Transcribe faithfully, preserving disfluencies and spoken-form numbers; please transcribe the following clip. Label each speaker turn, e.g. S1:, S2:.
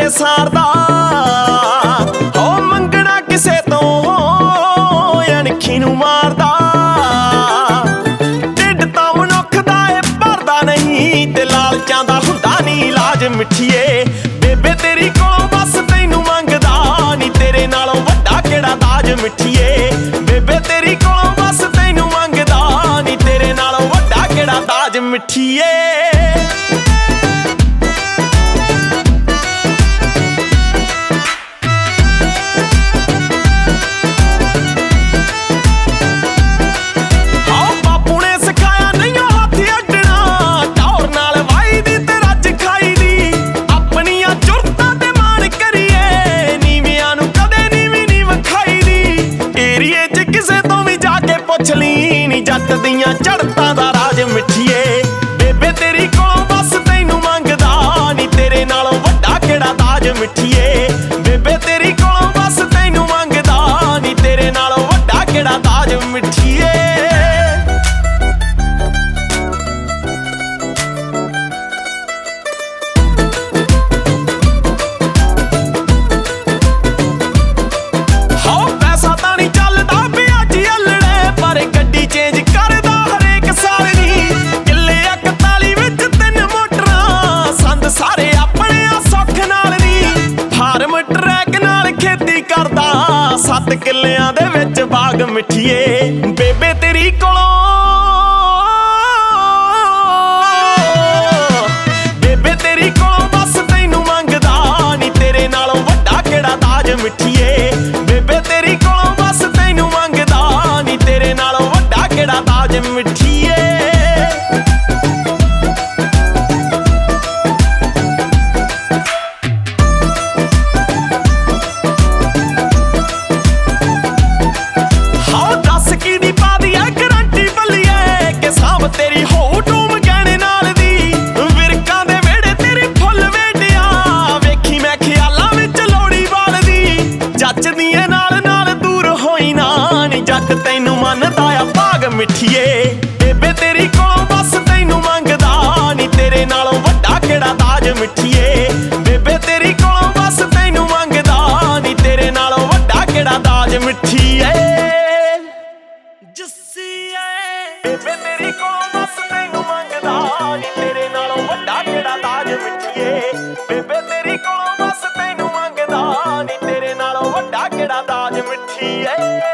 S1: ਸਾਰਦਾ ਹੋ ਮੰਗਣਾ ਕਿਸੇ ਤੋਂ ਅਣਖੀ ਨੂੰ ਮਾਰਦਾ ਢਿੱਡ ਤਾਂ ਮਨੁੱਖ ਦਾ ਏ ਭਰਦਾ ਨਹੀਂ ਤੇ ਲਾਲਚਾਂ ਦਾ ਹੁੰਦਾ ਨਹੀਂ ਇਲਾਜ ਮਿੱਠੀਏ ਬੇਬੇ ਤੇਰੀ ਕੋਲੋਂ ਬਸ ਤੈਨੂੰ ਮੰਗਦਾ ਨੀ ਤੇਰੇ ਨਾਲੋਂ ਵੱਡਾ ਕਿਹੜਾ ਤਾਜ ਮਿੱਠੀਏ ਬੇਬੇ ਤੇਰੀ ਕੋਲੋਂ ਬਸ ਤੈਨੂੰ ਮੰਗਦਾ ਨੀ ਤੇਰੇ ਨਾਲੋਂ ਵੱਡਾ ਕਿਹੜਾ ਤਾਜ ਮਿੱਠੀਏ ਜੱਟ ਦੀਆਂ ਚੜ੍ਹਤਾਂ ਦਾ ਰਾਜ ਮਿੱਠੀਏ ਬੇਬੇ ਤੇਰੀ ਕੋਲੋਂ ਬਸ ਤੈਨੂੰ ਮੰਗਦਾ ਨੀ ਤੇਰੇ ਨਾਲੋਂ ਵੱਡਾ ਕਿਹੜਾ ਤਾਜ ਮਿੱਠੀਏ ਬੇਬੇ ਤੇਰੀ ਕੋਲੋਂ ਬਸ ਤੈਨੂੰ ਮੰਗਦਾ ਨੀ ਤੇਰੇ ਨਾਲੋਂ ਵੱਡਾ ਕਿਹੜਾ ਤਾਜ ਮਿੱਠੀਏ ਸੱਤ ਕਿੱਲਿਆਂ ਦੇ ਵਿੱਚ ਬਾਗ ਮਿੱਠੀਏ ਬੇਬੇ ਤੇਰੀ ਕੋਲੋਂ ਬੇਬੇ ਤੇਰੀ ਕੋਲੋਂ ਬਸ ਤੈਨੂੰ ਮੰਗਦਾ ਨੀ ਤੇਰੇ ਨਾਲੋਂ ਵੱਡਾ ਕਿਹੜਾ ਤਾਜ ਮਿੱਠੀਏ ਬੇਬੇ ਤੇਰੀ ਕੋਲੋਂ ਬਸ ਤੈਨੂੰ ਮੰਗਦਾ ਨੀ ਤੇਰੇ ਨਾਲੋਂ ਵੱਡਾ ਕਿਹੜਾ ਤਾਜ ਮਿੱਠੀਏ ਤੇਰੀ ਹੋ ਟੂਮ ਗਹਿਣੇ ਨਾਲ ਦੀ ਵਿਰਕਾਂ ਦੇ ਵਿਹੜੇ ਤੇਰੀ ਫੁੱਲ ਵੇਟਿਆ ਵੇਖੀ ਮੈਂ ਖਿਆਲਾਂ ਵਿੱਚ ਲੋੜੀ ਬਾਲਦੀ ਜੱਚਦੀ ਏ ਨਾਲ ਨਾਲ ਦੂਰ ਹੋਈ ਨਾ ਨੀ ਜੱਟ ਤੈਨੂੰ ਮੰਨਦਾ ਆ ਭਾਗ ਮਿੱਠੀਏ ਬੇਬੇ ਤੇਰੀ ਕੋਲੋਂ ਬਸ ਤੈਨੂੰ ਮੰਗਦਾ ਨੀ ਤੇਰੇ ਨਾਲੋਂ ਵੱਡਾ ਕਿਹੜਾ ਤਾਜ ਮਿੱਠੀਏ ਬੇਬੇ ਤੇਰੀ ਕੋਲੋਂ ਬਸ ਤੈਨੂੰ ਮੰਗਦਾ ਨੀ ਤੇਰੇ ਨਾਲੋਂ ਵੱਡਾ ਕਿਹੜਾ ਤਾਜ ਮਿੱਠੀਏ ਬੇਬੇ ਤੇਰੀ ਕੋਲੋਂ ਬਸ ਤੈਨੂੰ ਮੰਗਦਾ ਨੀ ਤੇਰੇ ਨਾਲੋਂ ਵੱਡਾ ਕਿਹੜਾ ਤਾਜ ਮਿੱਠੀਏ ਬੇਬੇ ਤੇਰੀ ਕੋਲੋਂ ਬਸ ਤੈਨੂੰ ਮੰਗਦਾ ਨੀ ਤੇਰੇ ਨਾਲੋਂ ਵੱਡਾ ਕਿਹੜਾ ਤਾਜ ਮਿੱਠੀਏ